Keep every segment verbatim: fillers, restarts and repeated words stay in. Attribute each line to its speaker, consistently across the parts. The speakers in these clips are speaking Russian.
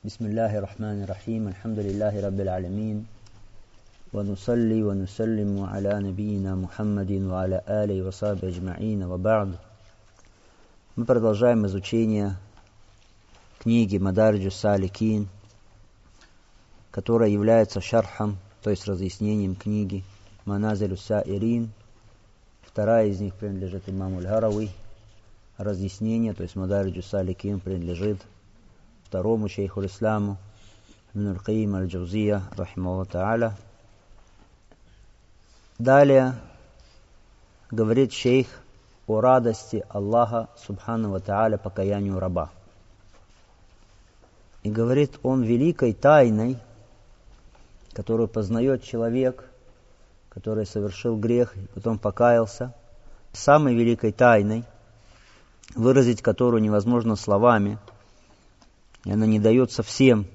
Speaker 1: Бисмиллахи рахмани рахим, альхамдулиллахи раббил алямин, ва нусалли ва нусаллиму аля набийина Мухаммадин ва аля алейхи ва сахбихи аджма'ин, ва ба'д. Мы продолжаем изучение книги Мадариджус Саликин, которая является шархом, то есть разъяснением книги Маназилус Саирин. Вторая из них принадлежит имаму Аль-Гарави. Разъяснение, то есть Мадариджус Саликин, принадлежит второму шейху исламу Ибн Аль-Кайим Аль-Джаузия, рахимахуллаху та'аля. Далее говорит шейх о радости Аллаха субхану ва та'аля покаянию раба. И говорит он великой тайной, которую познает человек, который совершил грех и потом покаялся, самой великой тайной, выразить которую невозможно словами, и она не дается всем,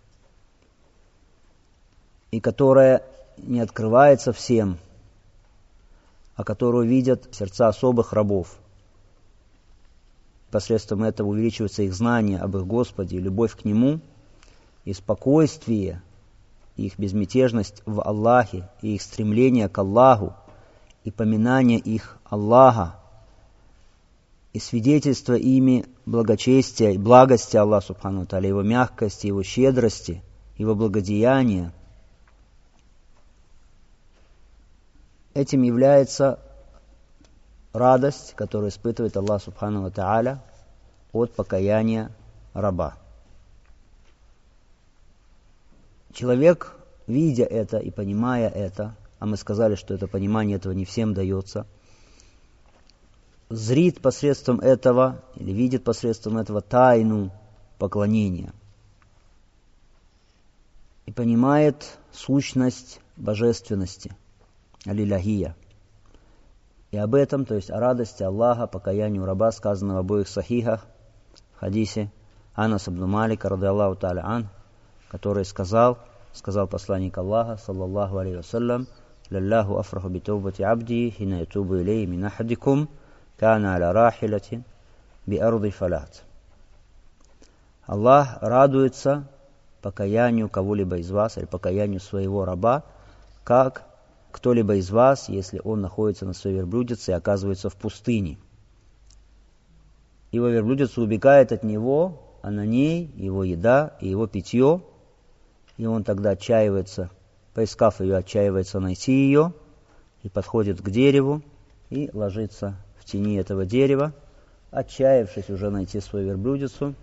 Speaker 1: и которая не открывается всем, а которую видят сердца особых рабов. Посредством этого увеличивается их знание об их Господе, любовь к Нему, и спокойствие, и их безмятежность в Аллахе, и их стремление к Аллаху, и поминание их Аллаха, и свидетельство ими благочестия и благости Аллаха субхану ва тааля, Его мягкости, Его щедрости, Его благодеяния. Этим является радость, которую испытывает Аллах субхану ва тааля от покаяния раба. Человек, видя это и понимая это, а мы сказали, что это понимание этого не всем дается, зрит посредством этого или видит посредством этого тайну поклонения и понимает сущность божественности, аль-илахия. И об этом, то есть о радости Аллаха, покаянию раба, сказано в обоих сахихах, в хадисе Анас ибн Малика, радиаллаху та'аля ан, который сказал, сказал посланник Аллаха, саллаллаху алейхи вассалям: «Лаллаху афраху битаубати абди, хина ятубу илей мин ахадикум, кана аля рахилатин би арди фалат». Аллах радуется покаянию кого-либо из вас, или покаянию своего раба, как кто-либо из вас, если он находится на своей верблюдице и оказывается в пустыне. Его верблюдица убегает от него, а на ней его еда и его питье, и он тогда отчаивается, поискав ее, отчаивается найти ее, и подходит к дереву, и ложится в тени этого дерева, отчаявшись уже найти свою верблюдицу,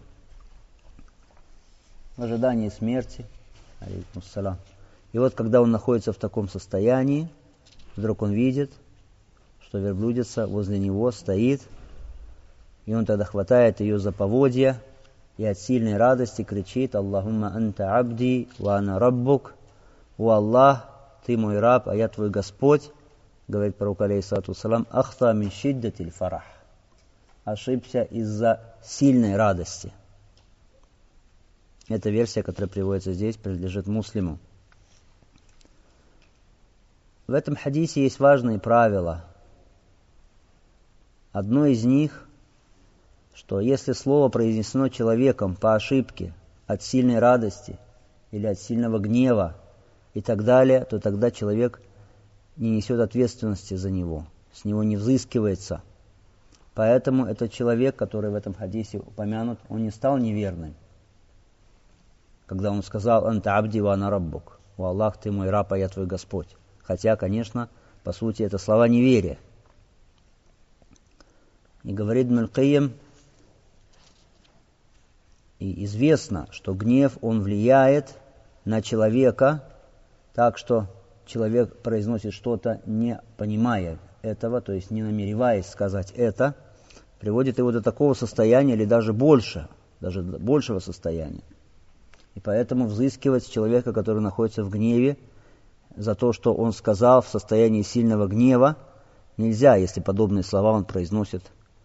Speaker 1: в ожидании смерти. Алейкумуссалям. И вот, когда он находится в таком состоянии, вдруг он видит, что верблюдица возле него стоит, и он тогда хватает ее за поводья и от сильной радости кричит: «Аллахумма анта абди, ва ана раббук». «О Аллах, ты мой раб, а я твой Господь», говорит пророк алейхиссалату вассалам, «ахта мин шиддатиль фарах». Ошибся из-за сильной радости. Эта версия, которая приводится здесь, принадлежит Муслиму. В этом хадисе есть важные правила. Одно из них, что если слово произнесено человеком по ошибке, от сильной радости или от сильного гнева и так далее, то тогда человек не несет ответственности за него, с него не взыскивается. Поэтому этот человек, который в этом хадисе упомянут, он не стал неверным, когда он сказал: «Анта абди ва ана раббук». «О Аллах, ты мой раб, а я твой Господь». Хотя, конечно, по сути, это слова неверия. И говорит Ибн Аль-Кайим, и известно, что гнев, он влияет на человека, так что человек произносит что-то, не понимая этого, то есть не намереваясь сказать это, приводит его до такого состояния или даже больше, даже до большего состояния. И поэтому взыскивать человека, который находится в гневе, за то, что он сказал в состоянии сильного гнева, нельзя, если подобные слова он произносит.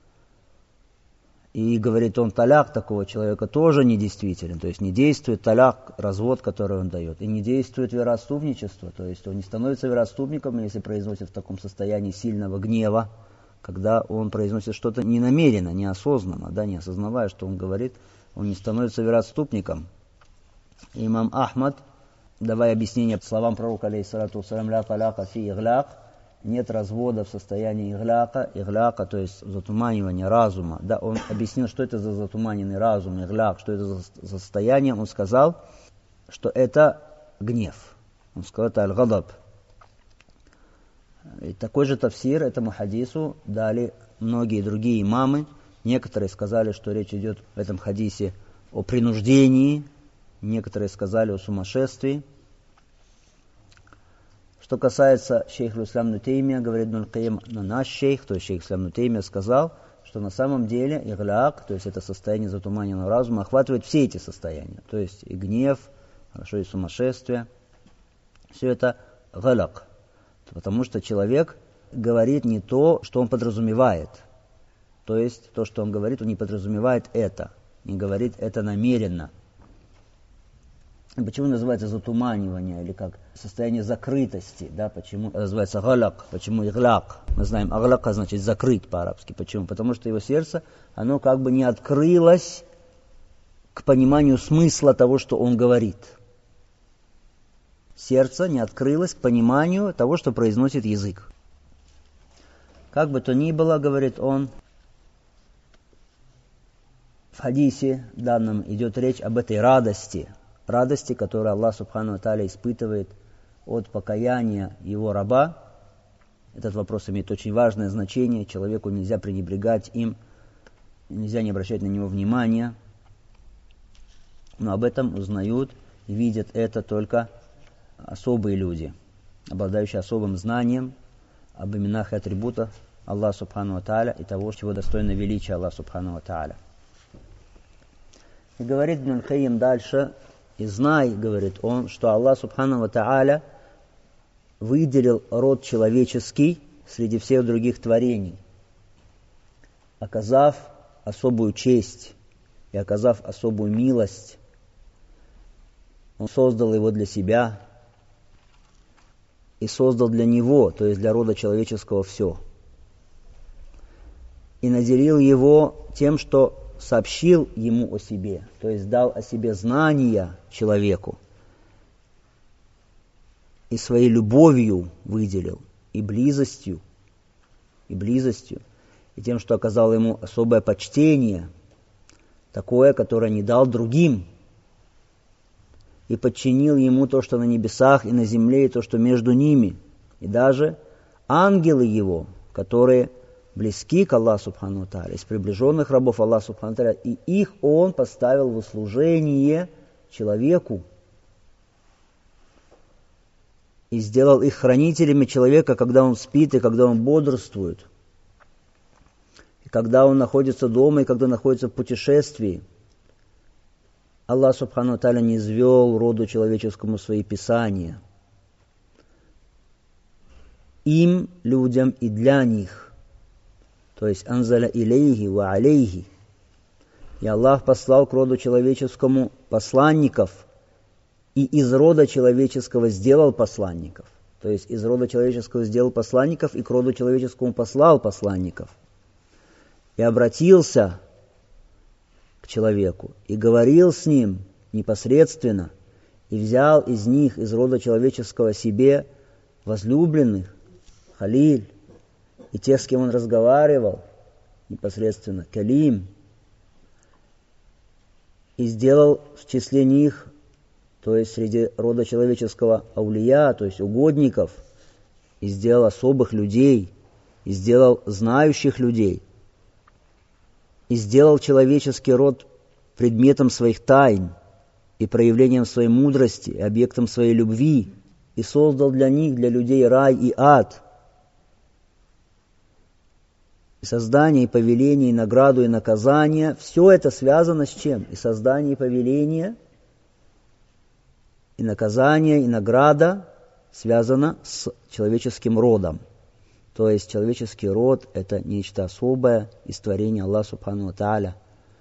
Speaker 1: И говорит он, таляк такого человека тоже недействителен, то есть не действует таляк, развод, который он дает, и не действует вероотступничество, то есть он не становится вероотступником, если произносит в таком состоянии сильного гнева, когда он произносит что-то ненамеренно, неосознанно, да, не осознавая, что он говорит, он не становится вероотступником. Имам Ахмад, давая объяснение словам пророка, алейхиссалату вассалям, ля таляка фи игляк, нет развода в состоянии игляка, игляка, то есть затуманивания разума. Да, он объяснил, что это за затуманенный разум, игляк, что это за состояние. Он сказал, что это гнев. Он сказал, это аль-гадаб. И такой же тафсир этому хадису дали многие другие имамы. Некоторые сказали, что речь идет в этом хадисе о принуждении, некоторые сказали о сумасшествии. Что касается шейха ислам ибн Теймия, говорит Ибн Кайим, но наш шейх, то есть шейх ислам ибн Теймия, сказал, что на самом деле игляк, то есть это состояние затуманенного разума, охватывает все эти состояния. То есть и гнев, хорошо, и сумасшествие. Все это галяк. Потому что человек говорит не то, что он подразумевает. То есть то, что он говорит, он не подразумевает это. Не говорит это намеренно. И почему называется затуманивание, или как состояние закрытости, да, почему называется галяк, почему игляк. Мы знаем, агляка значит закрыть по-арабски. Почему? Потому что его сердце, оно как бы не открылось к пониманию смысла того, что он говорит. Сердце не открылось к пониманию того, что произносит язык. Как бы то ни было, говорит он, в хадисе данном идет речь об этой радости, радости, которую Аллах Субхану ва Тааля испытывает от покаяния его раба. Этот вопрос имеет очень важное значение, человеку нельзя пренебрегать им, нельзя не обращать на него внимания. Но об этом узнают и видят это только особые люди, обладающие особым знанием об именах и атрибутах Аллаха Субхану ва Тааля и того, чего достойно величия Аллаха Субхану ва Тааля. И говорит Ибн Кайим дальше, и знай, говорит он, что Аллах Субхану ва Тааля выделил род человеческий среди всех других творений, оказав особую честь и оказав особую милость. Он создал его для себя и создал для него, то есть для рода человеческого, все. И наделил его тем, что сообщил ему о себе, то есть дал о себе знания человеку. И своей любовью выделил, и близостью, и близостью, и тем, что оказал ему особое почтение, такое, которое не дал другим. И подчинил ему то, что на небесах и на земле, и то, что между ними. И даже ангелы его, которые близки к Аллаху Субхану ва Тааля, из приближенных рабов Аллаха Субхану ва Тааля, и их он поставил в услужение человеку. И сделал их хранителями человека, когда он спит и когда он бодрствует. И когда он находится дома и когда находится в путешествии. Аллах Субхану ва Тааля низвел роду человеческому свои писания. Им, людям и для них. То есть анзаля илейхи ва алейхи. И Аллах послал к роду человеческому посланников, и из рода человеческого сделал посланников. То есть из рода человеческого сделал посланников, и к роду человеческому послал посланников. И обратился к человеку, и говорил с ним непосредственно, и взял из них, из рода человеческого, себе возлюбленных, халиль, и тех, с кем он разговаривал непосредственно, калим, и сделал в числе них, то есть среди рода человеческого аулия, то есть угодников, и сделал особых людей, и сделал знающих людей, и сделал человеческий род предметом своих тайн и проявлением своей мудрости, и объектом своей любви, и создал для них, для людей, рай и ад. И создание, и повеление, и награду, и наказание, все это связано с чем? И создание, и повеление, и наказание, и награда связано с человеческим родом. То есть человеческий род – это нечто особое из творения Аллаха Субхану ва Тааля.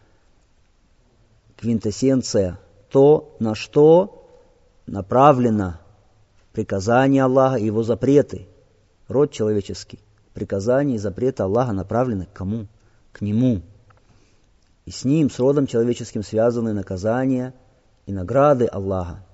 Speaker 1: Квинтэссенция – то, на что направлено приказание Аллаха и его запреты. Род человеческий. Приказания и запреты Аллаха направлены к кому? К Нему. И с Ним, с родом человеческим связаны наказания и награды Аллаха.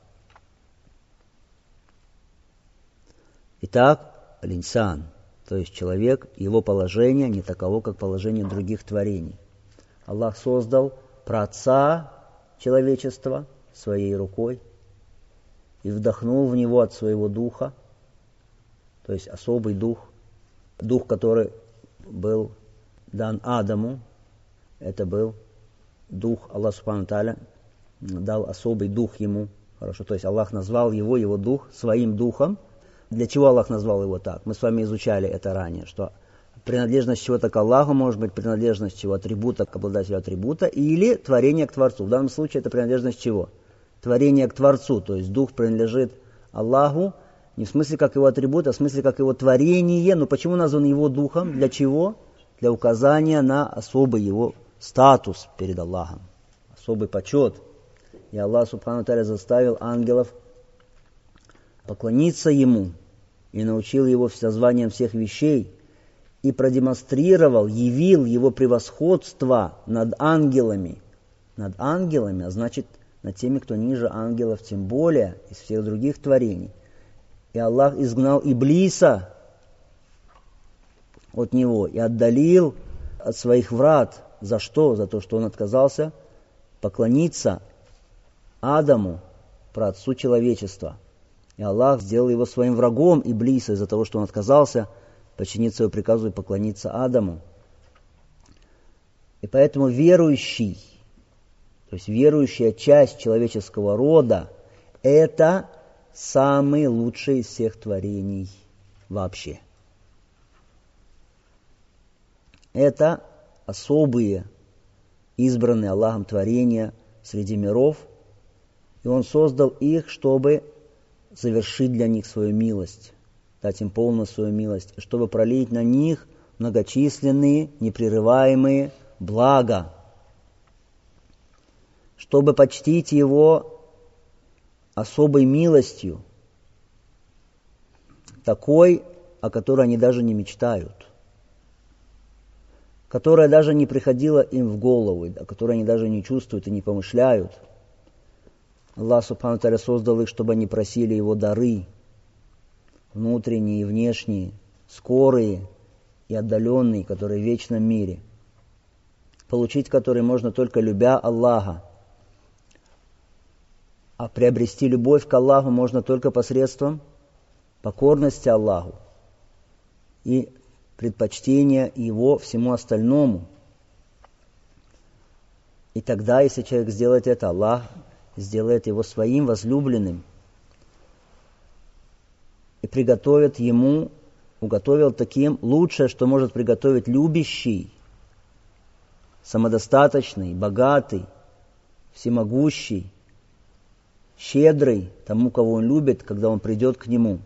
Speaker 1: Итак, аль-инсан, то есть человек, его положение не таково, как положение других творений. Аллах создал праотца человечества своей рукой и вдохнул в него от своего духа, то есть особый дух, дух, который был дан Адаму, это был дух, Аллах Субхану Тааля дал особый дух ему. Хорошо, то есть Аллах назвал его, его дух, своим духом. Для чего Аллах назвал его так? Мы с вами изучали это ранее, что принадлежность чего-то к Аллаху может быть принадлежность чего атрибута к обладателю атрибута или творение к Творцу. В данном случае это принадлежность чего? Творение к Творцу, то есть дух принадлежит Аллаху, не в смысле как его атрибут, а в смысле как его творение. Но почему назван его духом? Для чего? Для указания на особый его статус перед Аллахом, особый почет. И Аллах Субхану Тааля заставил ангелов поклониться ему и научил его созванием всех вещей и продемонстрировал, явил его превосходство над ангелами. Над ангелами, а значит над теми, кто ниже ангелов, тем более из всех других творений. И Аллах изгнал Иблиса от него и отдалил от своих врат. За что? За то, что он отказался поклониться Адаму, праотцу человечества. И Аллах сделал его своим врагом, Иблиса, из-за того, что он отказался подчиниться его приказу и поклониться Адаму. И поэтому верующий, то есть верующая часть человеческого рода, это самый лучший из всех творений вообще. Это особые, избранные Аллахом творения среди миров, и Он создал их, чтобы завершить для них свою милость, дать им полную свою милость, и чтобы пролить на них многочисленные, непрерываемые блага, чтобы почтить Его особой милостью, такой, о которой они даже не мечтают, которая даже не приходила им в голову, о которой они даже не чувствуют и не помышляют. Аллах Субхану Тааля создал их, чтобы они просили Его дары, внутренние и внешние, скорые и отдаленные, которые в вечном мире, получить которые можно только любя Аллаха. А приобрести любовь к Аллаху можно только посредством покорности Аллаху и предпочтения Его всему остальному. И тогда, если человек сделает это, Аллах сделает его своим возлюбленным и приготовит ему, уготовил таким лучшее, что может приготовить любящий, самодостаточный, богатый, всемогущий, щедрый тому, кого он любит, когда он придет к нему.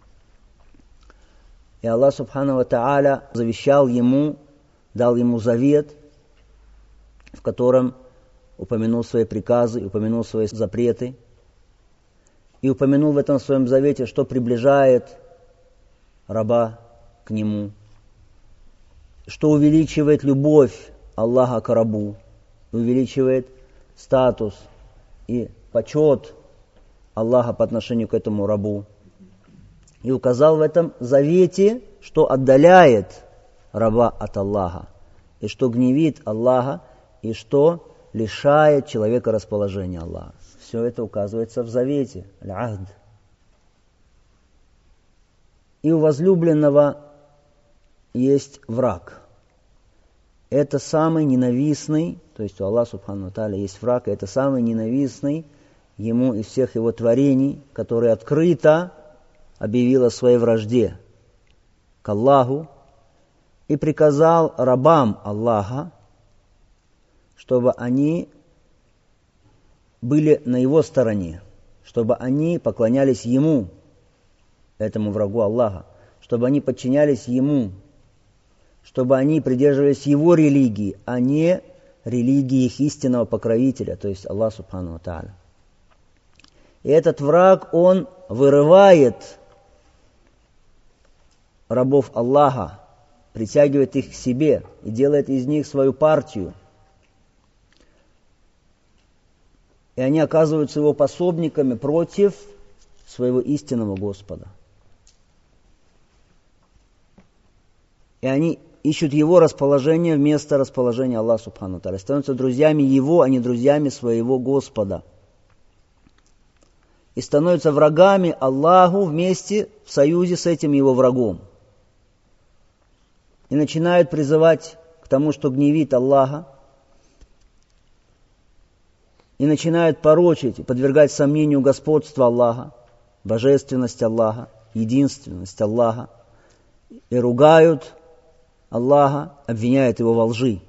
Speaker 1: И Аллах Субхану ва Тааля завещал ему, дал ему завет, в котором упомянул свои приказы, упомянул свои запреты, и упомянул в этом своем завете, что приближает раба к нему, что увеличивает любовь Аллаха к рабу, увеличивает статус и почет Аллаха по отношению к этому рабу. И указал в этом завете, что отдаляет раба от Аллаха, и что гневит Аллаха, и что лишает человека расположения Аллаха. Все это указывается в завете, аль-ахд. И у возлюбленного есть враг. Это самый ненавистный, то есть у Аллаха Субхану ва Тааля есть враг, и это самый ненавистный ему из всех его творений, который открыто объявил о своей вражде к Аллаху и приказал рабам Аллаха, чтобы они были на его стороне, чтобы они поклонялись ему, этому врагу Аллаха, чтобы они подчинялись ему, чтобы они придерживались его религии, а не религии их истинного покровителя, то есть Аллах Субхану ва Тааля. И этот враг, он вырывает рабов Аллаха, притягивает их к себе и делает из них свою партию. И и они оказываются его пособниками против своего истинного Господа. И они ищут его расположение вместо расположения Аллаха Субхану ва Тааля. Становятся друзьями его, а не друзьями своего Господа. И становятся врагами Аллаху вместе в союзе с этим его врагом. И начинают призывать к тому, что гневит Аллаха. И начинают порочить и подвергать сомнению господство Аллаха, божественность Аллаха, единственность Аллаха. И ругают Аллаха, обвиняют его во лжи.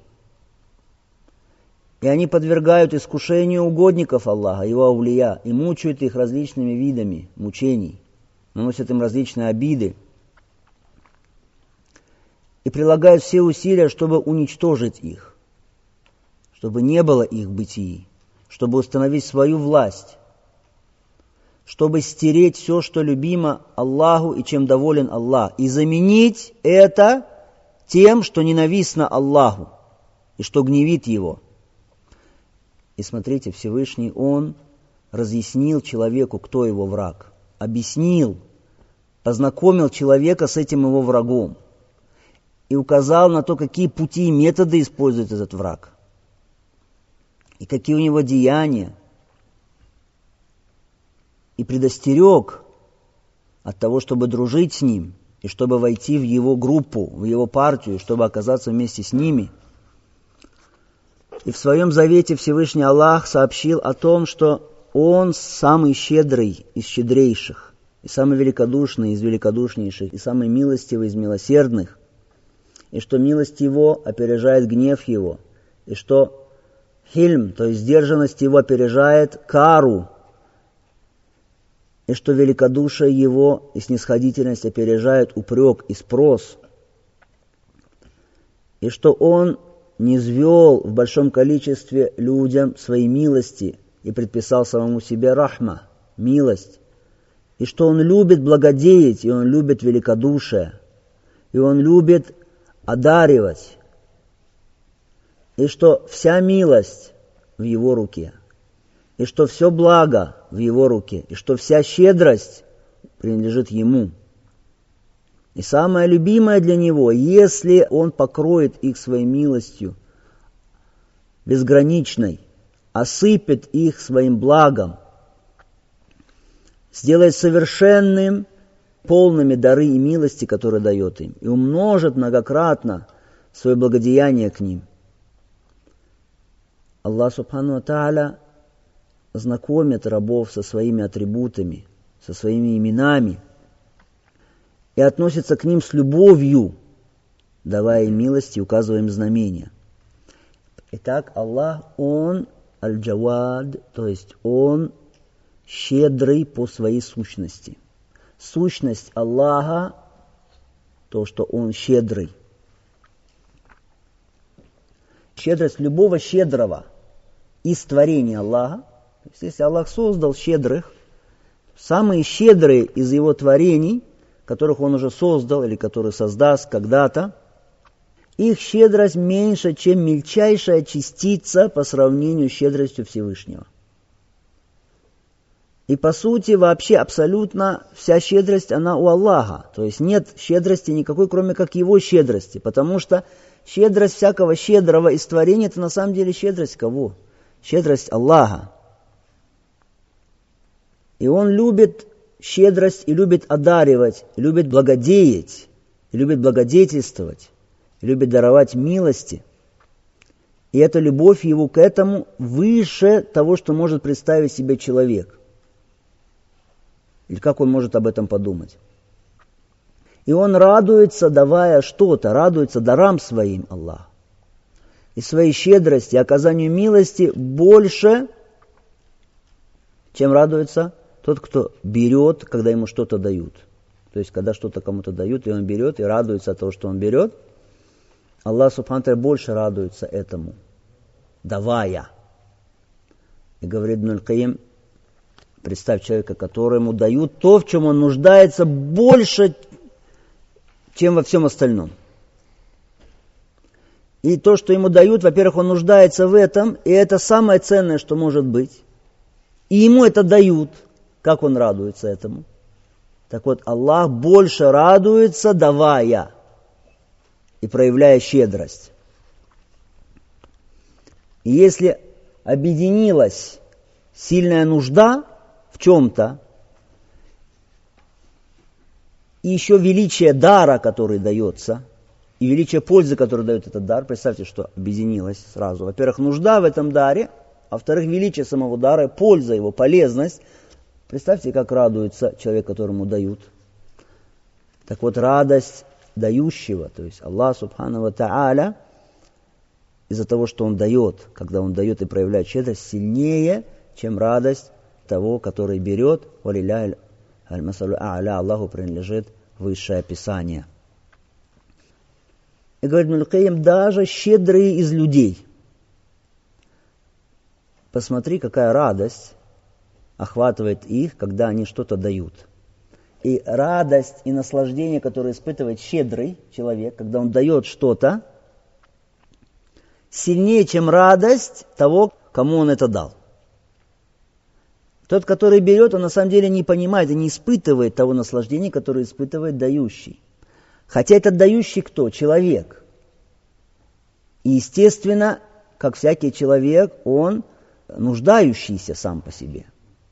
Speaker 1: И они подвергают искушению угодников Аллаха, его аулия, и мучают их различными видами мучений, наносят им различные обиды. И прилагают все усилия, чтобы уничтожить их, чтобы не было их в бытии, чтобы установить свою власть, чтобы стереть все, что любимо Аллаху и чем доволен Аллах, и заменить это тем, что ненавистно Аллаху и что гневит Его. И смотрите, Всевышний, Он разъяснил человеку, кто его враг, объяснил, познакомил человека с этим его врагом и указал на то, какие пути и методы использует этот враг, и какие у него деяния, и предостерег от того, чтобы дружить с ним, и чтобы войти в его группу, в его партию, чтобы оказаться вместе с ними. И в своем завете Всевышний Аллах сообщил о том, что Он самый щедрый из щедрейших, и самый великодушный из великодушнейших, и самый милостивый из милосердных, и что милость Его опережает гнев Его, и что хильм, то есть сдержанность Его, опережает кару, и что великодушие Его и снисходительность опережает упрек и спрос, и что Он не низвел в большом количестве людям своей милости и предписал самому себе рахма, милость, и что Он любит благодеять, и Он любит великодушие, и Он любит одаривать, и что вся милость в Его руке, и что все благо в Его руке, и что вся щедрость принадлежит Ему. И самое любимое для Него, если Он покроет их своей милостью безграничной, осыпет их своим благом, сделает совершенным, полными дары и милости, которые дает им, и умножит многократно свое благодеяние к ним. Аллах Субхану ва Тааля знакомит рабов со своими атрибутами, со своими именами, и относится к ним с любовью, давая им милости и указывая им знамения. Итак, Аллах, Он аль-Джавад, то есть Он щедрый по своей сущности. Сущность Аллаха, то, что Он щедрый. Щедрость любого щедрого из творения Аллаха, то есть если Аллах создал щедрых, самые щедрые из Его творений, которых Он уже создал или которые создаст когда-то, их щедрость меньше, чем мельчайшая частица по сравнению с щедростью Всевышнего. И по сути вообще абсолютно вся щедрость, она у Аллаха. То есть нет щедрости никакой, кроме как Его щедрости. Потому что щедрость всякого щедрого из творения, это на самом деле щедрость кого? Щедрость Аллаха. И Он любит щедрость и любит одаривать, и любит благодеять, и любит благодетельствовать, и любит даровать милости. И эта любовь Его к этому выше того, что может представить себе человек. Или как он может об этом подумать. И Он радуется, давая что-то, радуется дарам своим, Аллах. И своей щедрости, оказанию милости больше, чем радуется тот, кто берет, когда ему что-то дают. То есть, когда что-то кому-то дают, и он берет, и радуется от того, что он берет, Аллах Субхану ва Тааля больше радуется этому, давая. И говорит Ибн аль-Кайим, представь человека, которому дают то, в чем он нуждается больше, чем во всем остальном. И то, что ему дают, во-первых, он нуждается в этом, и это самое ценное, что может быть. и ему это дают, как он радуется этому? Так вот, Аллах больше радуется, давая и проявляя щедрость. И если объединилась сильная нужда в чем-то, и еще величие дара, который дается, и величие пользы, которую дает этот дар, представьте, что объединилось сразу. Во-первых, нужда в этом даре, а во-вторых, величие самого дара, польза его, полезность. Представьте, как радуется человек, которому дают. Так вот, радость дающего, то есть Аллах Субхану ва Тааля, из-за того, что Он дает, когда Он дает и проявляет щедрость, сильнее, чем радость того, который берет. Валилляхи аль-масалю а'ля, Аллаху принадлежит высшее описание. И говорит Ибн аль-Кайим, даже щедрые из людей. Посмотри, какая радость охватывает их, когда они что-то дают. И радость и наслаждение, которое испытывает щедрый человек, когда он дает что-то, сильнее, чем радость того, кому он это дал. Тот, который берет, он на самом деле не понимает и не испытывает того наслаждения, которое испытывает дающий. Хотя этот дающий кто? Человек. И, естественно, как всякий человек, он нуждающийся сам по себе.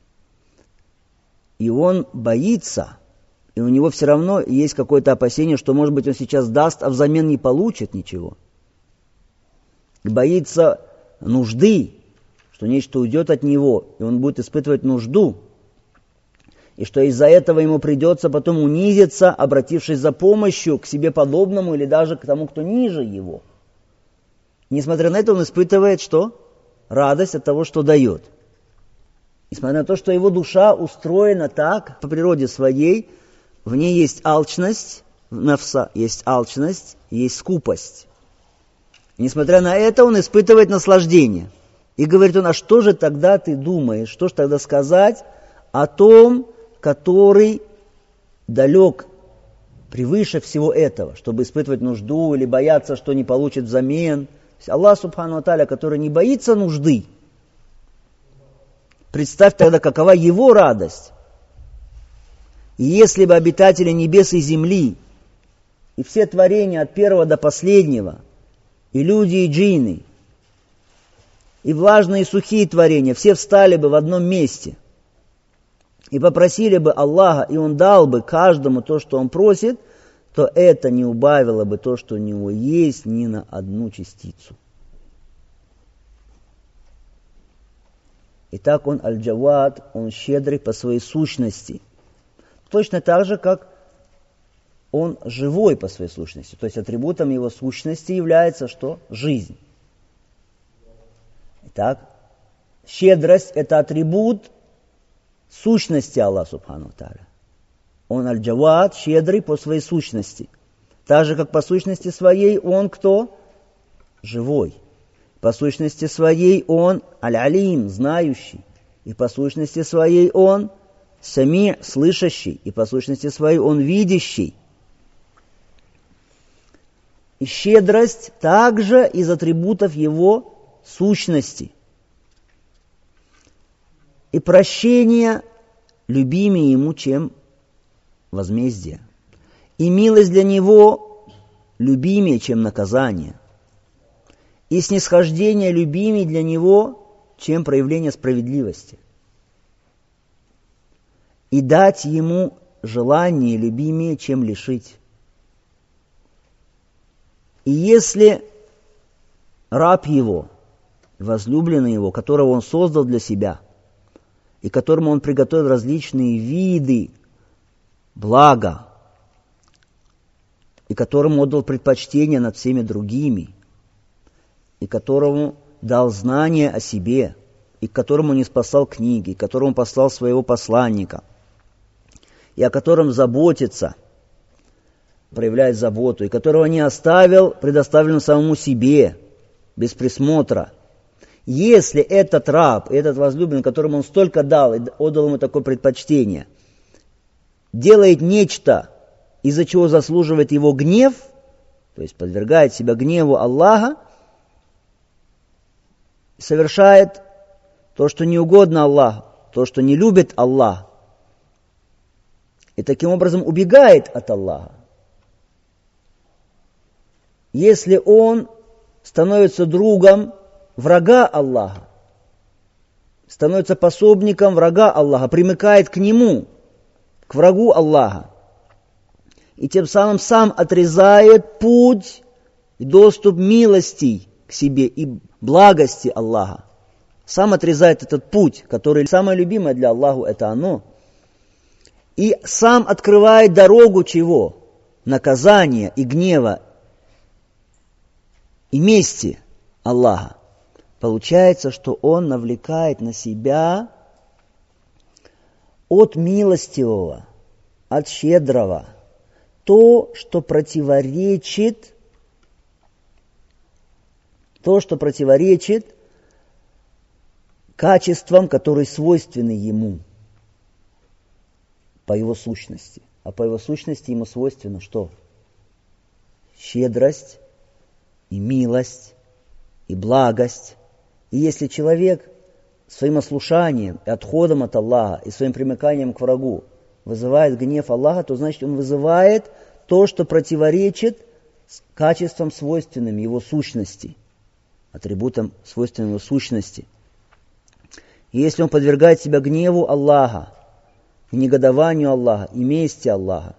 Speaker 1: И он боится, и у него все равно есть какое-то опасение, что, может быть, он сейчас даст, а взамен не получит ничего. И боится нужды, что нечто уйдет от него, и он будет испытывать нужду, и что из-за этого ему придется потом унизиться, обратившись за помощью к себе подобному или даже к тому, кто ниже его. Несмотря на это, он испытывает что? Радость от того, что дает. Несмотря на то, что его душа устроена так, по природе своей, в ней есть алчность, в нафса есть алчность, есть скупость. Несмотря на это, он испытывает наслаждение. И говорит он, а что же тогда ты думаешь, что же тогда сказать о том, который далек превыше всего этого, чтобы испытывать нужду или бояться, что не получит взамен. Аллах Субхану ва Тааля, который не боится нужды, представь тогда, какова его радость. И если бы обитатели небес и земли, и все творения от первого до последнего, и люди, и джинны, и влажные и сухие творения, все встали бы в одном месте и попросили бы Аллаха, и Он дал бы каждому то, что он просит, то это не убавило бы то, что у него есть, ни на одну частицу. Итак, он аль-Джавад, он щедрый по своей сущности. Точно так же, как он живой по своей сущности. То есть атрибутом его сущности является что? Жизнь. Итак, щедрость – это атрибут сущности Аллаха Субхану ва Тааля. Он аль-Джавад, щедрый по своей сущности. Так же, как по сущности своей он кто? Живой. По сущности своей он аль-Алим, знающий. И по сущности своей он сами, слышащий. И по сущности своей он видящий. И щедрость также из атрибутов его сущности. И прощение любимее ему, чем возмездие. И милость для него любимее, чем наказание. И снисхождение любимее для него, чем проявление справедливости. И дать ему желание любимее, чем лишить. И если раб его, возлюбленный его, которого он создал для себя, и которому он приготовил различные виды блага, и которому отдал предпочтение над всеми другими, и которому дал знания о себе, и к которому не спасал книги, и к которому послал своего посланника, и о котором заботится, проявляет заботу, и которого не оставил, предоставленным самому себе, без присмотра. Если этот раб, этот возлюбленный, которому он столько дал и отдал ему такое предпочтение, делает нечто, из-за чего заслуживает его гнев, то есть подвергает себя гневу Аллаха, совершает то, что не угодно Аллаху, то, что не любит Аллах, и таким образом убегает от Аллаха. Если он становится другом врага Аллаха, становится пособником врага Аллаха, примыкает к нему, к врагу Аллаха, и тем самым сам отрезает путь и доступ милостей к себе и благости Аллаха. Сам отрезает этот путь, который самое любимое для Аллаха, это оно. И сам открывает дорогу чего? Наказания и гнева и мести Аллаха. Получается, что он навлекает на себя от милостивого, от щедрого, то, что противоречит, то, что противоречит качествам, которые свойственны ему по его сущности. А по его сущности ему свойственно что? Щедрость и милость и благость. И если человек своим ослушанием и отходом от Аллаха и своим примыканием к врагу вызывает гнев Аллаха, то значит он вызывает то, что противоречит качествам, свойственным его сущности, атрибутам, свойственным его сущности. И если он подвергает себя гневу Аллаха, негодованию Аллаха и мести Аллаха,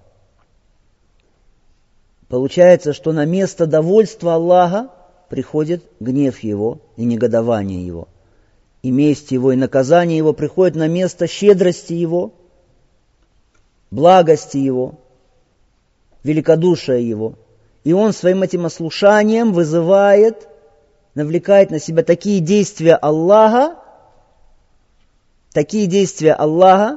Speaker 1: получается, что на место довольства Аллаха приходит гнев его и негодование его. И месть его, и наказание его приходит на место щедрости его, благости его, великодушия его. И он своим этим ослушанием вызывает, навлекает на себя такие действия Аллаха, такие действия Аллаха,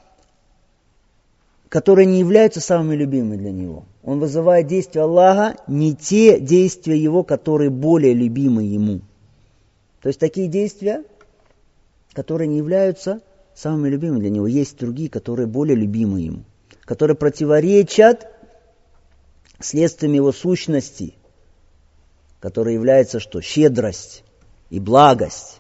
Speaker 1: которые не являются самыми любимыми для него. Он вызывает действия Аллаха, не те действия его, которые более любимы ему. То есть такие действия, которые не являются самыми любимыми для него. Есть другие, которые более любимы ему, которые противоречат следствиям его сущности, которые являются что? Щедрость и благость.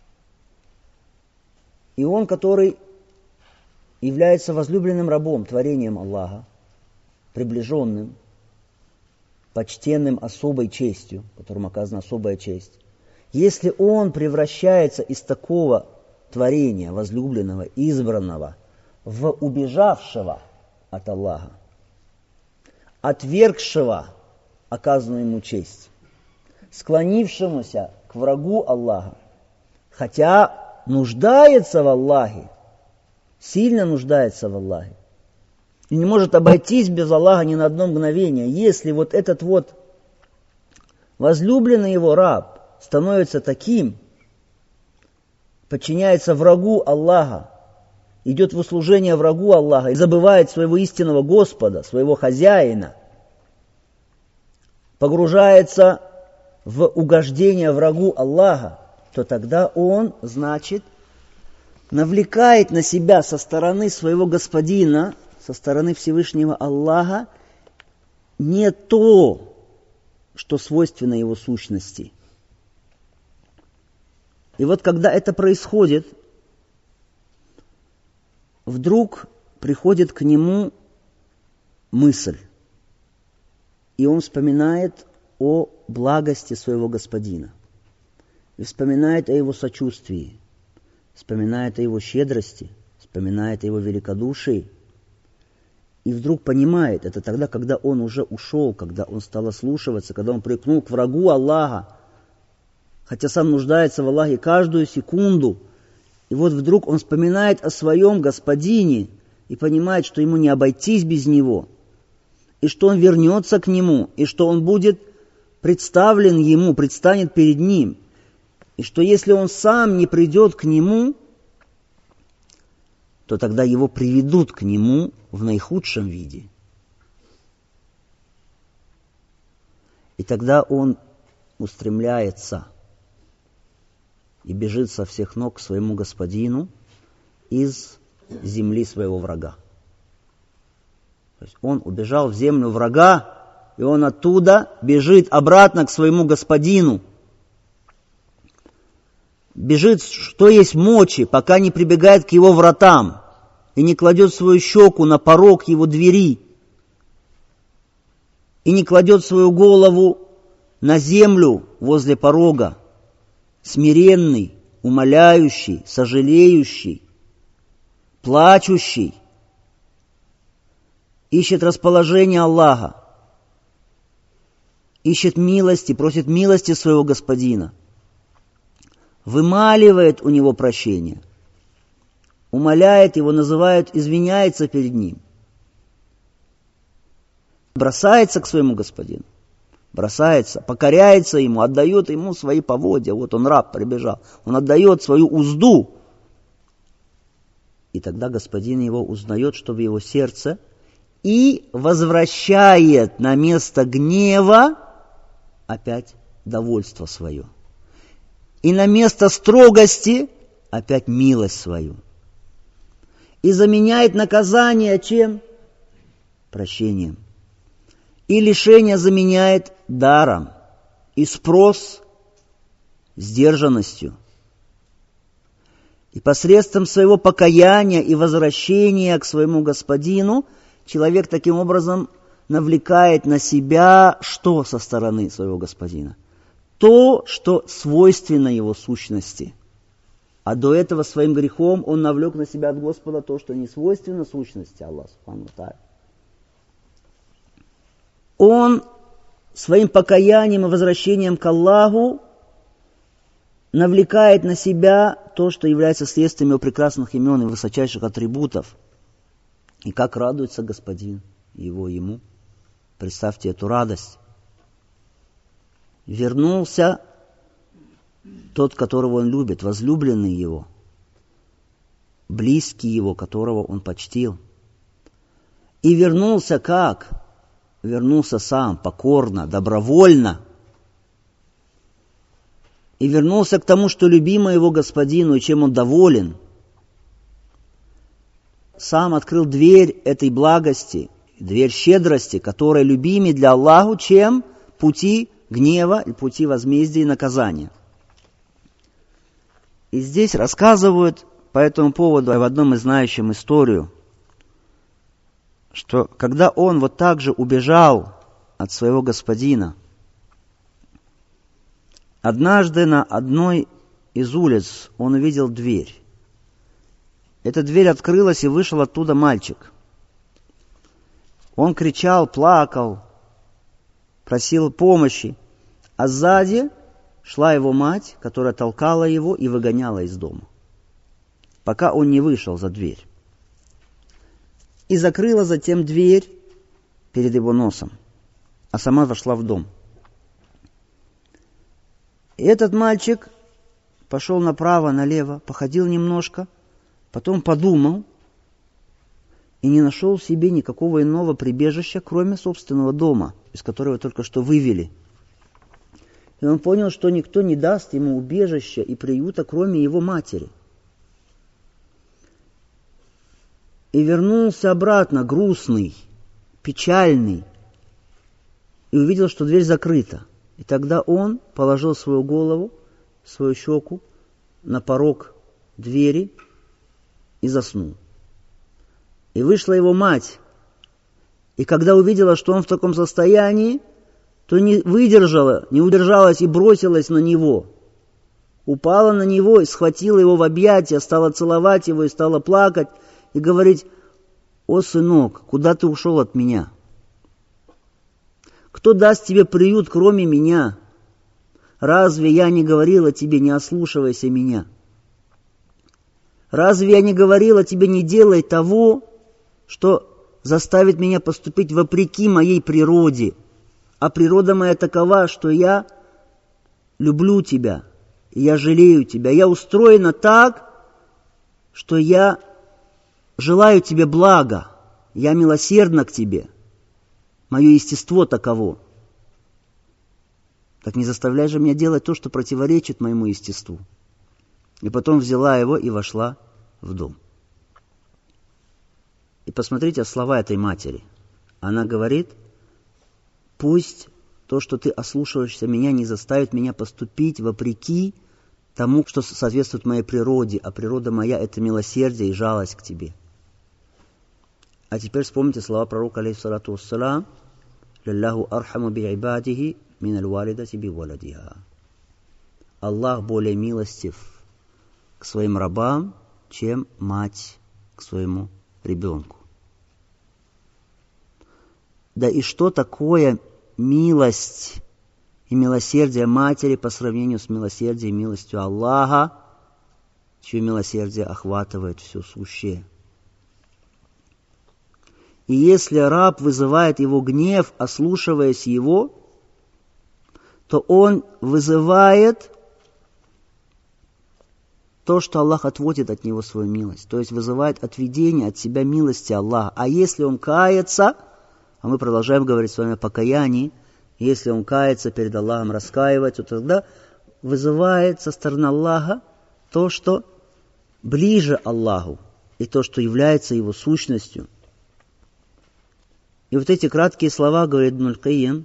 Speaker 1: И он, который является возлюбленным рабом, творением Аллаха, приближенным, почтенным особой честью, которому оказана особая честь. Если он превращается из такого творения, возлюбленного, избранного, в убежавшего от Аллаха, отвергшего оказанную ему честь, склонившемуся к врагу Аллаха, хотя нуждается в Аллахе, сильно нуждается в Аллахе, и не может обойтись без Аллаха ни на одно мгновение. Если вот этот вот возлюбленный его раб становится таким, подчиняется врагу Аллаха, идет в услужение врагу Аллаха и забывает своего истинного Господа, своего хозяина, погружается в угождение врагу Аллаха, то тогда он, значит, навлекает на себя со стороны своего господина, со стороны Всевышнего Аллаха, не то, что свойственно его сущности. И вот когда это происходит, вдруг приходит к нему мысль, и он вспоминает о благости своего господина, и вспоминает о его сочувствии, вспоминает о его щедрости, вспоминает о его великодушии, и вдруг понимает, это тогда, когда он уже ушел, когда он стал ослушиваться, когда он прикнул к врагу Аллаха, хотя сам нуждается в Аллахе каждую секунду, и вот вдруг он вспоминает о своем господине и понимает, что ему не обойтись без него, и что он вернется к нему, и что он будет представлен ему, предстанет перед ним, и что если он сам не придет к нему, то тогда его приведут к нему в наихудшем виде. И тогда он устремляется и бежит со всех ног к своему господину из земли своего врага. То есть он убежал в землю врага, и он оттуда бежит обратно к своему господину. бежит, что есть мочи, пока не прибегает к его вратам и не кладет свою щеку на порог его двери и не кладет свою голову на землю возле порога, смиренный, умоляющий, сожалеющий, плачущий, ищет расположение Аллаха, ищет милости, просит милости своего Господина, вымаливает у него прощение, умоляет его, называет, извиняется перед ним, бросается к своему Господину, бросается, покоряется ему, отдает ему свои поводья. Вот он, раб, прибежал, он отдает свою узду. И тогда Господин его узнает, что в его сердце, и возвращает на место гнева опять довольство свое. И на место строгости опять милость свою. И заменяет наказание чем? Прощением. И лишение заменяет даром. И спрос сдержанностью. И посредством своего покаяния и возвращения к своему Господину человек таким образом навлекает на себя что со стороны своего Господина? То, что свойственно его сущности. А до этого своим грехом он навлек на себя от Господа то, что не свойственно сущности Аллаха Субхану ва Тааля. Он своим покаянием и возвращением к Аллаху навлекает на себя то, что является следствием его прекрасных имен и высочайших атрибутов. И как радуется Господин его ему. Представьте эту радость. Вернулся тот, которого он любит, возлюбленный его, близкий его, которого он почтил. И вернулся как? Вернулся сам, покорно, добровольно. И вернулся к тому, что любимо его Господину, и чем он доволен. Сам открыл дверь этой благости, дверь щедрости, которая любимее для Аллаху, чем пути гнева и пути возмездия и наказания. И здесь рассказывают по этому поводу в одном из знающем историю, что когда он вот так же убежал от своего Господина, однажды на одной из улиц он увидел дверь. Эта дверь открылась, и вышел оттуда мальчик. Он кричал, плакал, просил помощи, а сзади шла его мать, которая толкала его и выгоняла из дома, пока он не вышел за дверь. И закрыла затем дверь перед его носом, а сама вошла в дом. И этот мальчик пошел направо, налево, походил немножко, потом подумал и не нашел в себе никакого иного прибежища, кроме собственного дома, из которого только что вывели. И он понял, что никто не даст ему убежища и приюта, кроме его матери. И вернулся обратно, грустный, печальный, и увидел, что дверь закрыта. И тогда он положил свою голову, свою щеку на порог двери и заснул. И вышла его мать, и когда увидела, что он в таком состоянии, то не выдержала, не удержалась и бросилась на него. Упала на него и схватила его в объятия, стала целовать его и стала плакать, и говорить: «О, сынок, куда ты ушел от меня? Кто даст тебе приют, кроме меня? Разве я не говорила тебе, не ослушивайся меня? Разве я не говорила тебе, не делай того, что заставит меня поступить вопреки моей природе? А природа моя такова, что я люблю тебя, и я жалею тебя. Я устроена так, что я желаю тебе блага, я милосердна к тебе. Мое естество таково. Так не заставляй же меня делать то, что противоречит моему естеству». И потом взяла его и вошла в дом. И посмотрите слова этой матери. Она говорит: «Пусть то, что ты ослушаешься меня, не заставит меня поступить вопреки тому, что соответствует моей природе, а природа моя – это милосердие и жалость к тебе. А теперь вспомните слова пророка, алейхиссалату вассалам, «Лиллаху архаму би ибадихи мин аль-валидати би валадиха». Аллах более милостив к своим рабам, чем мать к своему ребенку. Да и что такое милость и милосердие матери по сравнению с милосердием и милостью Аллаха, чье милосердие охватывает все сущее? И если раб вызывает его гнев, ослушиваясь его, то он вызывает то, что Аллах отводит от него свою милость. То есть вызывает отведение от себя милости Аллаха. А если он кается, а мы продолжаем говорить с вами о покаянии, если он кается перед Аллахом, раскаивается, то тогда вызывает со стороны Аллаха то, что ближе Аллаху, и то, что является его сущностью. И вот эти краткие слова, говорит Ибн аль-Кайим,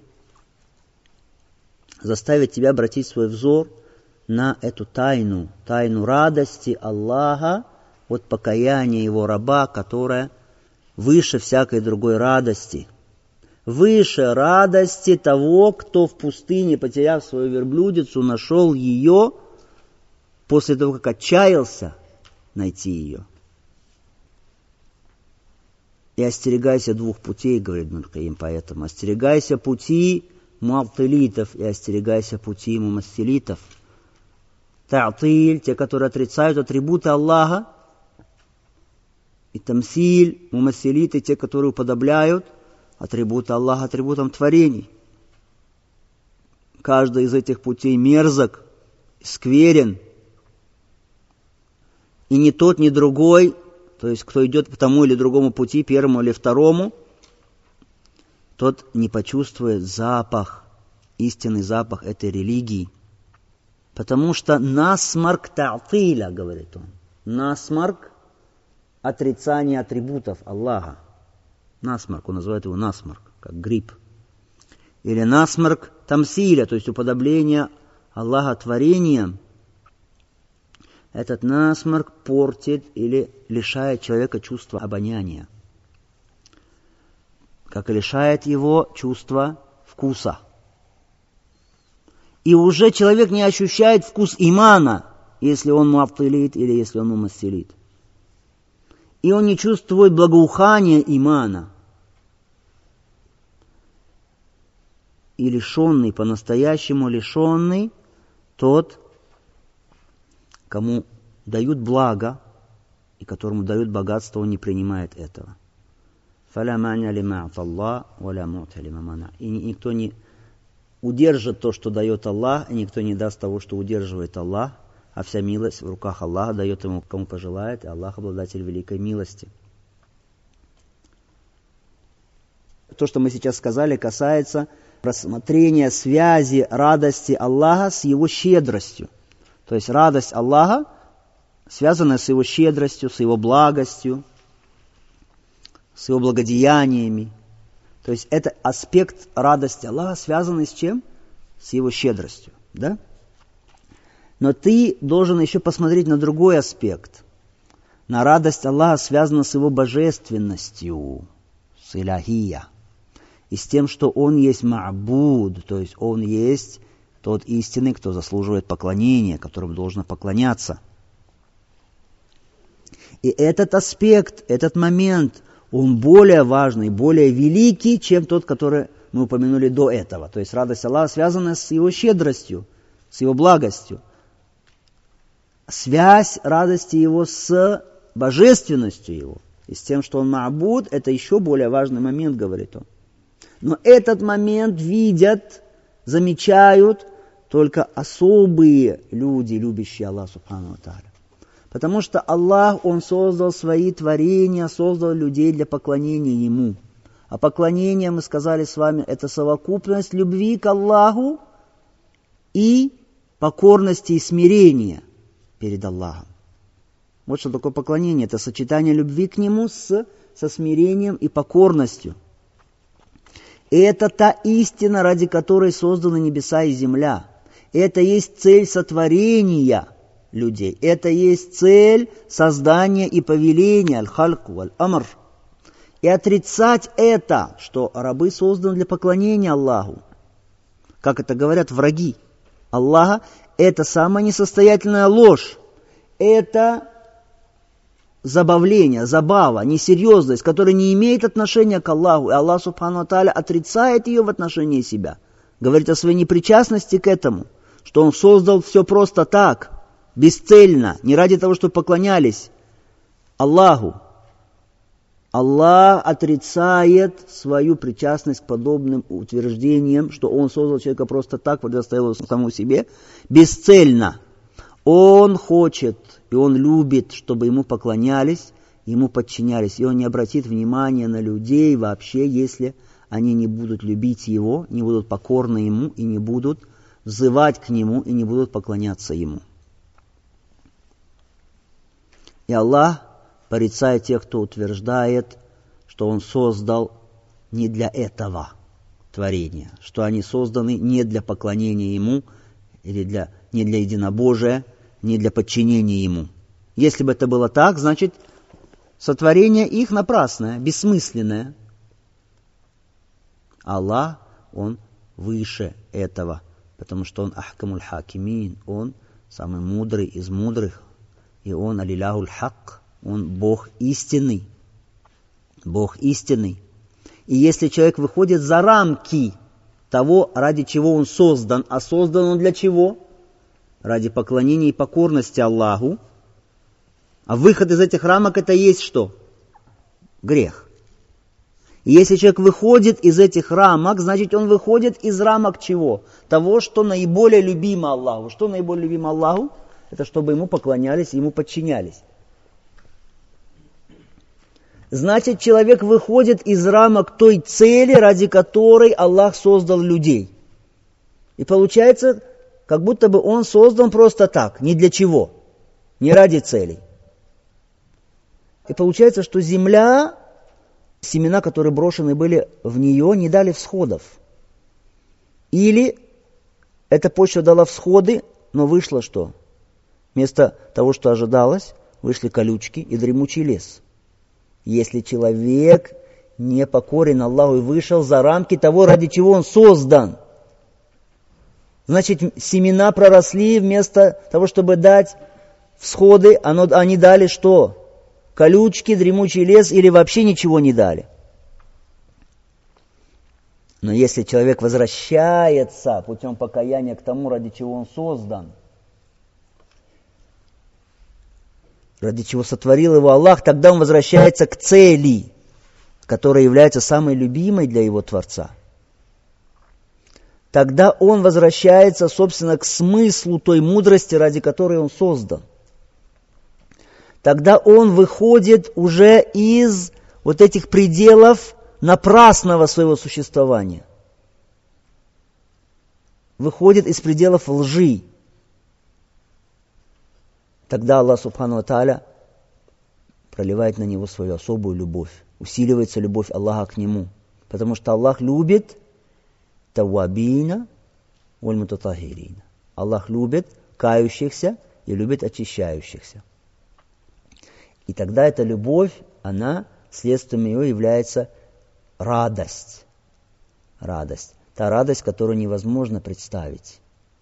Speaker 1: заставят тебя обратить свой взор на эту тайну, тайну радости Аллаха от покаяния его раба, которая выше всякой другой радости. Выше радости того, кто в пустыне, потеряв свою верблюдицу, нашел ее после того, как отчаялся найти ее. И остерегайся двух путей, говорит Ибн аль-Кайим, поэтому остерегайся пути му'аттилитов и остерегайся пути мумассилитов. Та'тиль, те, которые отрицают атрибуты Аллаха, и тамсиль, мумассилиты, те, которые уподобляют атрибуты Аллаха атрибутам творений. Каждый из этих путей мерзок, скверен, и ни тот, ни другой, то есть кто идет по тому или другому пути, первому или второму, тот не почувствует запах, истинный запах этой религии. Потому что насмарк та'тиля, говорит он, насмарк отрицание атрибутов Аллаха. Насмарк, он называет его насмарк, как грипп. Или насмарк тамсиля, то есть уподобление Аллаха творением. Этот насмарк портит или лишает человека чувства обоняния, как и лишает его чувства вкуса. И уже человек не ощущает вкус имана, если он му'аттилит или если он мумассилит. И он не чувствует благоухания имана. И лишенный, по-настоящему лишенный, тот, кому дают благо и которому дают богатство, он не принимает этого. فَلَا مَانِعَ لِمَا أَعْطَى اللَّهُ وَلَا مُعْطِيَ لِمَا مَنَعَ. И никто не удержит то, что дает Аллах, и никто не даст того, что удерживает Аллах, а вся милость в руках Аллаха, дает ему, кому пожелает, и Аллах обладатель великой милости. То, что мы сейчас сказали, касается рассмотрения связи радости Аллаха с его щедростью. То есть радость Аллаха, связанная с его щедростью, с его благостью, с его благодеяниями. То есть это аспект радости Аллаха, связанный с чем? С его щедростью. Да? Но ты должен еще посмотреть на другой аспект. На радость Аллаха, связанную с его божественностью, с иляхия. И с тем, что он есть ма'буд, то есть он есть тот истинный, кто заслуживает поклонения, которому должно поклоняться. И этот аспект, этот момент, он более важный, более великий, чем тот, который мы упомянули до этого. То есть радость Аллаха связана с его щедростью, с его благостью. Связь радости его с божественностью его. И с тем, что он ма'буд, это еще более важный момент, говорит он. Но этот момент видят, замечают только особые люди, любящие Аллаха субхану ва тааля. Потому что Аллах, Он создал свои творения, создал людей для поклонения Ему. А поклонение, мы сказали с вами, это совокупность любви к Аллаху и покорности и смирения перед Аллахом. Вот что такое поклонение. Это сочетание любви к Нему с, со смирением и покорностью. И это та истина, ради которой созданы небеса и земля. Это есть цель сотворения. людей. Это есть цель создания и повеления, аль-хальк валь-амр. И отрицать это, что рабы созданы для поклонения Аллаху, как это говорят враги Аллаха, это самая несостоятельная ложь. Это забавление, забава, несерьезность, которая не имеет отношения к Аллаху. И Аллах Субхану ва Тааля отрицает ее в отношении себя. Говорит о своей непричастности к этому, что Он создал все просто так, бесцельно, не ради того, чтобы поклонялись Аллаху. Аллах отрицает свою причастность к подобным утверждениям, что Он создал человека просто так, предоставил его самому себе, бесцельно. Он хочет, и Он любит, чтобы Ему поклонялись, Ему подчинялись. И Он не обратит внимания на людей вообще, если они не будут любить Его, не будут покорны Ему, и не будут взывать к Нему, и не будут поклоняться Ему. И Аллах порицает тех, кто утверждает, что Он создал не для этого творения, что они созданы не для поклонения Ему, или для, не для единобожия, не для подчинения Ему. Если бы это было так, значит, сотворение их напрасное, бессмысленное. Аллах, Он выше этого, потому что Он ахкамуль хакимин, Он самый мудрый из мудрых, и Он алиляхуль хак, Он Бог истинный. Бог истинный. И если человек выходит за рамки того, ради чего он создан, а создан он для чего? Ради поклонения и покорности Аллаху. А выход из этих рамок это есть что? Грех. И если человек выходит из этих рамок, значит он выходит из рамок чего? Того, что наиболее любимо Аллаху. Что наиболее любимо Аллаху? Это чтобы Ему поклонялись, Ему подчинялись. Значит, человек выходит из рамок той цели, ради которой Аллах создал людей. И получается, как будто бы Он создан просто так, ни для чего, не ради целей. И получается, что земля, семена, которые брошены были в нее, не дали всходов. Или эта почва дала всходы, но вышло что? Вместо того, что ожидалось, вышли колючки и дремучий лес. Если человек не покорен Аллаху и вышел за рамки того, ради чего он создан, значит, семена проросли вместо того, чтобы дать всходы, они дали что? Колючки, дремучий лес или вообще ничего не дали. Но если человек возвращается путем покаяния к тому, ради чего он создан, ради чего сотворил его Аллах, тогда он возвращается к цели, которая является самой любимой для его Творца. Тогда он возвращается, собственно, к смыслу той мудрости, ради которой он создан. Тогда он выходит уже из вот этих пределов напрасного своего существования. Выходит из пределов лжи. Тогда Аллах Субхану ва Тааля проливает на него свою особую любовь. Усиливается любовь Аллаха к нему. Потому что Аллах любит тавабина валь мутатахирина. Аллах любит кающихся и любит очищающихся. И тогда эта любовь, она, следствием ее является радость. Радость. Та радость, которую невозможно представить.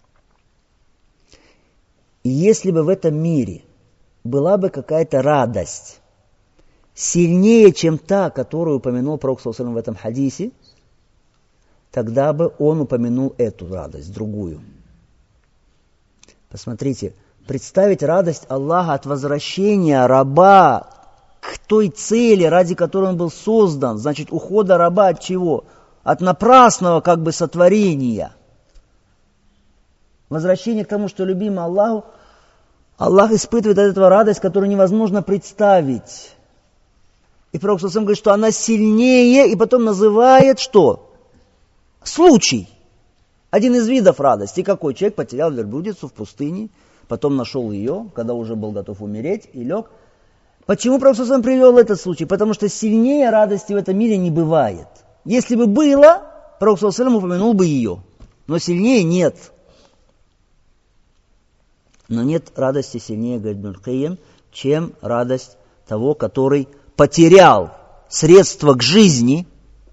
Speaker 1: И если бы в этом мире была бы какая-то радость сильнее, чем та, которую упомянул Пророк саллаллаху алейхи ва саллям в этом хадисе, тогда бы он упомянул эту радость, другую. Посмотрите, представить радость Аллаха от возвращения раба к той цели, ради которой он был создан, значит, ухода раба от чего? От напрасного как бы сотворения. Возвращение к тому, что любимо Аллаху, Аллах испытывает от этого радость, которую невозможно представить. И Пророк саллаллаху алейхи ва саллям говорит, что она сильнее, и потом называет что? Случай. Один из видов радости. Какой? Человек потерял верблюдицу в пустыне, потом нашел ее, когда уже был готов умереть, и лег. Почему Пророк саллаллаху алейхи ва саллям привел этот случай? Потому что сильнее радости в этом мире не бывает. Если бы было, Пророк саллаллаху алейхи ва саллям упомянул бы ее. Но сильнее нет. Но нет радости сильнее, говорит Ибн аль-Кайим, чем радость того, который потерял средства к жизни,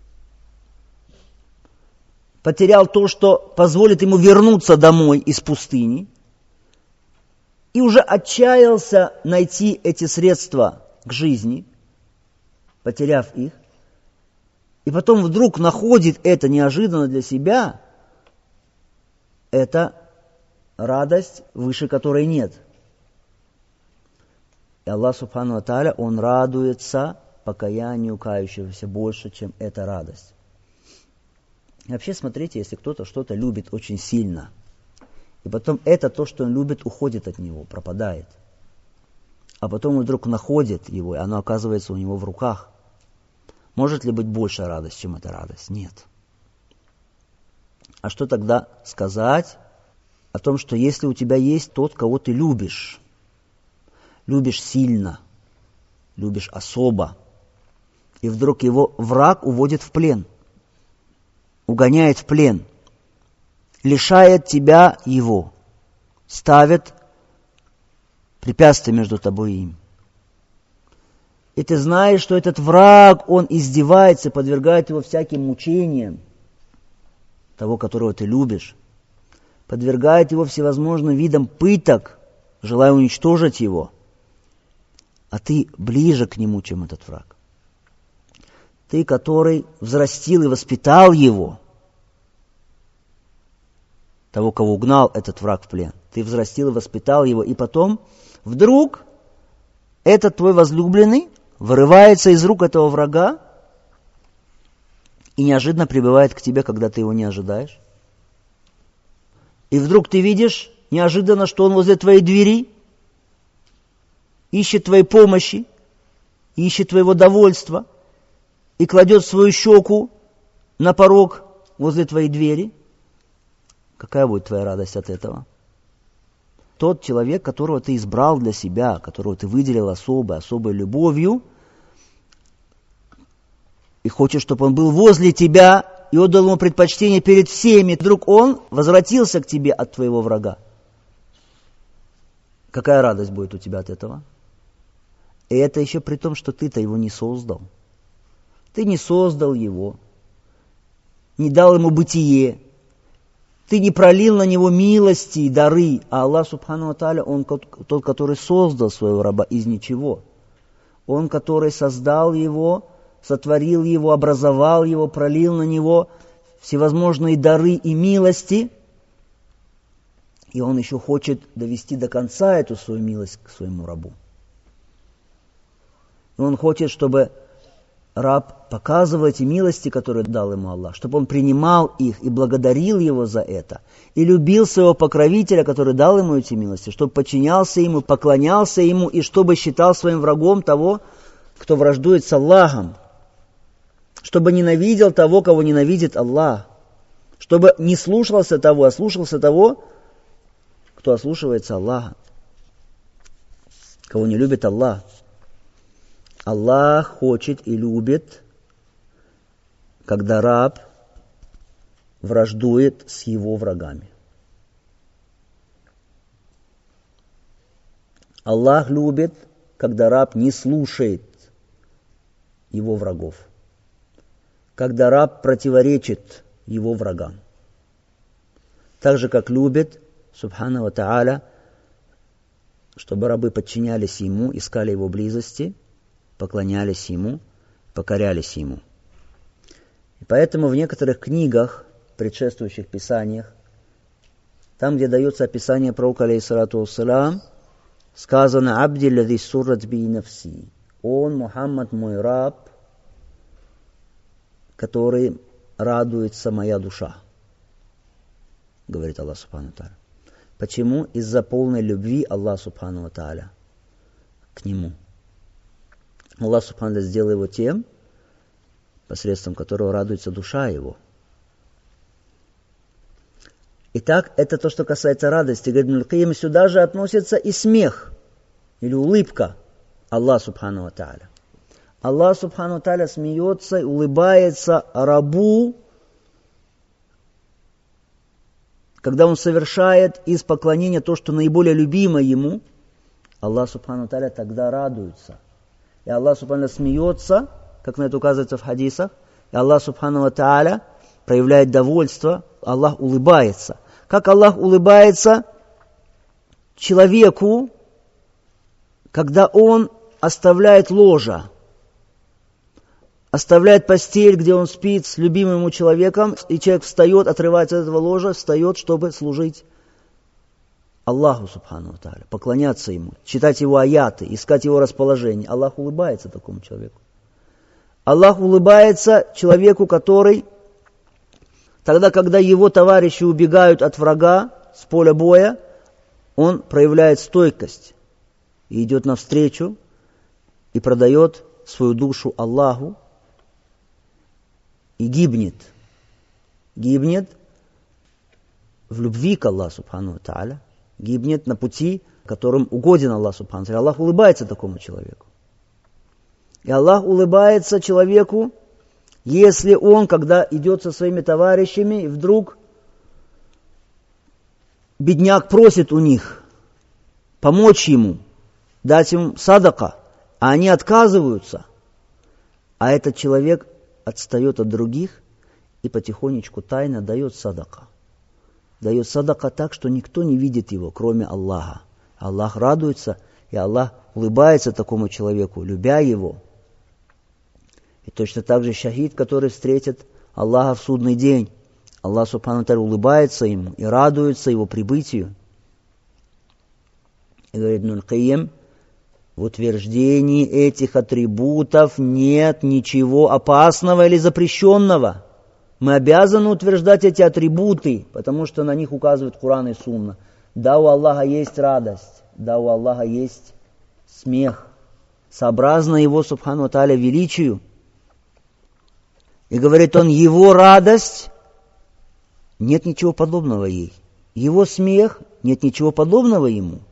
Speaker 1: потерял то, что позволит ему вернуться домой из пустыни, и уже отчаялся найти эти средства к жизни, потеряв их, и потом вдруг находит это неожиданно для себя, это радость, выше которой нет. И Аллах Субхану ва Тааля, Он радуется покаянию кающегося больше, чем эта радость. И вообще, смотрите, если кто-то что-то любит очень сильно, и потом это то, что он любит, уходит от него, пропадает, а потом он вдруг находит его, и оно оказывается у него в руках, может ли быть большая радость, чем эта радость? Нет. А что тогда сказать о том, что если у тебя есть тот, кого ты любишь, любишь сильно, любишь особо, и вдруг его враг уводит в плен, угоняет в плен, лишает тебя его, ставит препятствие между тобой и им. И ты знаешь, что этот враг, он издевается, подвергает его всяким мучениям, того, которого ты любишь, подвергает его всевозможным видам пыток, желая уничтожить его, а ты ближе к нему, чем этот враг. Ты, который взрастил и воспитал его, того, кого угнал этот враг в плен, ты взрастил и воспитал его, и потом вдруг этот твой возлюбленный вырывается из рук этого врага и неожиданно прибывает к тебе, когда ты его не ожидаешь. И вдруг ты видишь неожиданно, что он возле твоей двери, ищет твоей помощи, ищет твоего довольства и кладет свою щеку на порог возле твоей двери. Какая будет твоя радость от этого? Тот человек, которого ты избрал для себя, которого ты выделил особой, особой любовью, и хочешь, чтобы он был возле тебя, и отдал ему предпочтение перед всеми, вдруг он возвратился к тебе от твоего врага. Какая радость будет у тебя от этого? И это еще при том, что ты-то его не создал. Ты не создал его, не дал ему бытие, ты не пролил на него милости и дары, а Аллах Субхану ва Тааля, Он тот, который создал своего раба из ничего. Он, который создал его, сотворил его, образовал его, пролил на него всевозможные дары и милости, и Он еще хочет довести до конца эту свою милость к своему рабу. И Он хочет, чтобы раб показывал эти милости, которые дал ему Аллах, чтобы он принимал их и благодарил его за это, и любил своего покровителя, который дал ему эти милости, чтобы подчинялся ему, поклонялся ему, и чтобы считал своим врагом того, кто враждует с Аллахом, чтобы ненавидел того, кого ненавидит Аллах, чтобы не слушался того, а слушался того, кто ослушивается Аллаха, кого не любит Аллах. Аллах хочет и любит, когда раб враждует с его врагами. Аллах любит, когда раб не слушает его врагов, когда раб противоречит его врагам. Так же, как любит, Субхану ва Тааля, чтобы рабы подчинялись ему, искали его близости, поклонялись ему, покорялись ему. И поэтому в некоторых книгах, предшествующих писаниях, там, где дается описание пророка, алейхиссалату вассалям, сказано «Абди лади суррат би нафси». Он, Мухаммад, мой раб, который радуется моя душа, говорит Аллах Субхану ва Тааля. Почему? Из-за полной любви Аллаха Субхану ва Тааля к нему. Аллах Субхану ва Тааля сделал его тем, посредством которого радуется душа его. Итак, это то, что касается радости. Говорит Ибн аль-Кайим, сюда же относится и смех, или улыбка Аллаха Субхану ва Тааля. Аллах Субхану ва Тааля смеется и улыбается рабу, когда он совершает из поклонения то, что наиболее любимо ему, Аллах Субхану Тааля тогда радуется. И Аллах Субхану смеется, как на это указывается в хадисах, и Аллах Субхану Тааля проявляет довольство, Аллах улыбается. Как Аллах улыбается человеку, когда он оставляет ложа, оставляет постель, где он спит с любимым ему человеком, и человек встает, отрывается от этого ложа, встает, чтобы служить Аллаху Субхану Тааля, поклоняться Ему, читать Его аяты, искать Его расположение. Аллах улыбается такому человеку. Аллах улыбается человеку, который, тогда, когда его товарищи убегают от врага с поля боя, он проявляет стойкость и идет навстречу и продает свою душу Аллаху и гибнет. Гибнет в любви к Аллаху Субхану Тааля, гибнет на пути, которым угоден Аллах Субхану Тааля. Аллах улыбается такому человеку. И Аллах улыбается человеку, если он, когда идет со своими товарищами, и вдруг бедняк просит у них помочь ему, дать им садака, а они отказываются, а этот человек отстает от других и потихонечку тайно дает садака. Дает садака так, что никто не видит его, кроме Аллаха. Аллах радуется, и Аллах улыбается такому человеку, любя его. И точно так же шахид, который встретит Аллаха в судный день. Аллах Субхану Тааля улыбается ему и радуется его прибытию. И говорит Ибн аль-Кайим, в утверждении этих атрибутов нет ничего опасного или запрещенного. Мы обязаны утверждать эти атрибуты, потому что на них указывают Куран и Сунна. Да, у Аллаха есть радость, да, у Аллаха есть смех, сообразно Его Субхану Тааля величию. И говорит он, Его радость, нет ничего подобного ей. Его смех, нет ничего подобного Ему.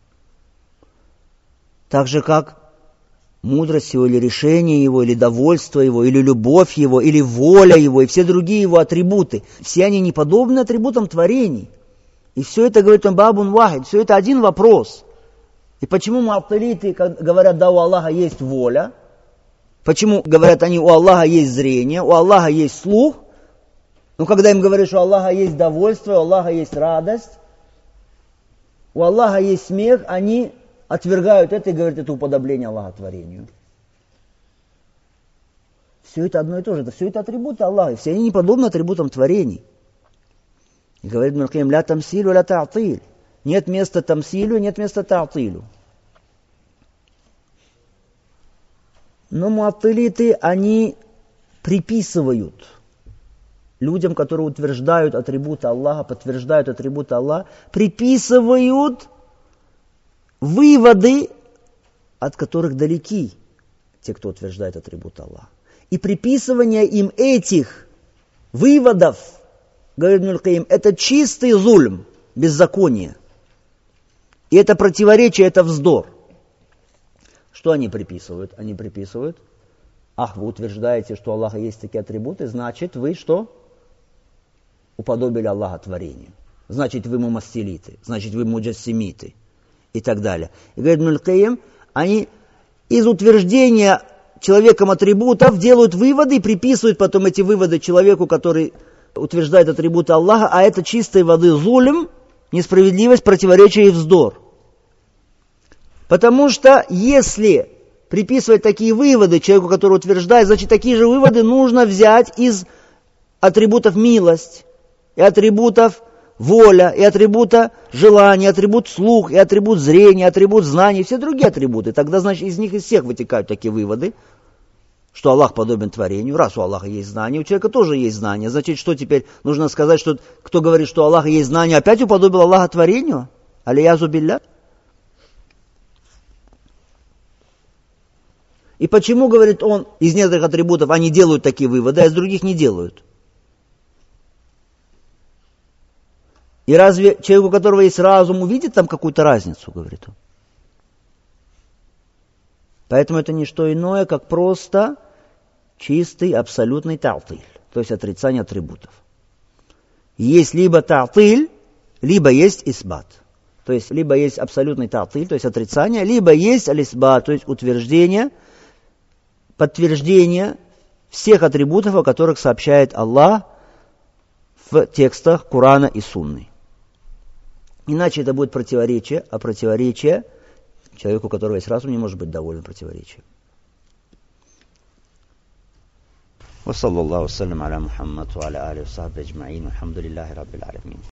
Speaker 1: Так же, как мудрость Его, или решение Его, или довольство Его, или любовь Его, или воля Его, и все другие Его атрибуты. Все они не подобны атрибутам творений. И все это, говорит он, бабун вахид, все это один вопрос. И почему муаттилиты говорят, да, у Аллаха есть воля? Почему говорят они, у Аллаха есть зрение, у Аллаха есть слух? Но когда им говоришь, у Аллаха есть довольство, у Аллаха есть радость, у Аллаха есть смех, они отвергают это и говорят, это уподобление Аллаха творению. Все это одно и то же, это все это атрибуты Аллаха, все они не подобны атрибутам творений. И говорит Ибн аль-Кайим, ля тамсилю, ля та'тиль. Нет места тамсилю, нет места та'тилю. Но муаттилиты, они приписывают людям, которые утверждают атрибуты Аллаха, подтверждают атрибуты Аллаха, приписывают выводы, от которых далеки те, кто утверждает атрибуты Аллаха. И приписывание им этих выводов, говорит Ибн аль-Кайим, это чистый зульм, беззаконие. И это противоречие, это вздор. Что они приписывают? Они приписывают, ах, вы утверждаете, что у Аллаха есть такие атрибуты, значит, вы что? Уподобили Аллаха творению. Значит, вы мумассилиты, значит, вы муджассимиты и так далее. И говорит Ибн аль-Кайим, они из утверждения человеком атрибутов делают выводы и приписывают потом эти выводы человеку, который утверждает атрибуты Аллаха, а это чистой воды зулем, несправедливость, противоречие и вздор. Потому что если приписывать такие выводы человеку, который утверждает, значит, такие же выводы нужно взять из атрибутов милость, и атрибутов воля, и атрибута желания, атрибут слух, и атрибут зрения, атрибут знаний, все другие атрибуты. Тогда, значит, из них из всех вытекают такие выводы, что Аллах подобен творению. Раз у Аллаха есть знание, у человека тоже есть знание. Значит, что теперь нужно сказать, что кто говорит, что у Аллаха есть знание, опять уподобил Аллаха творению? Алиязу билля. И почему, говорит он, из некоторых атрибутов они делают такие выводы, а из других не делают? И разве человек, у которого есть разум, увидит там какую-то разницу, говорит он? Поэтому это не что иное, как просто чистый, абсолютный та'тиль, то есть отрицание атрибутов. Есть либо та'тиль, либо есть исбат. То есть, либо есть абсолютный та'тиль, то есть отрицание, либо есть аль-исбат, то есть утверждение, подтверждение всех атрибутов, о которых сообщает Аллах в текстах Корана и Сунны. Иначе это будет противоречие, а противоречие человеку, у которого есть разум, не может быть доволен противоречием. وصلى الله وسلم على محمد وعلى آله وصحبه أجمعين والحمد لله رب العالمين.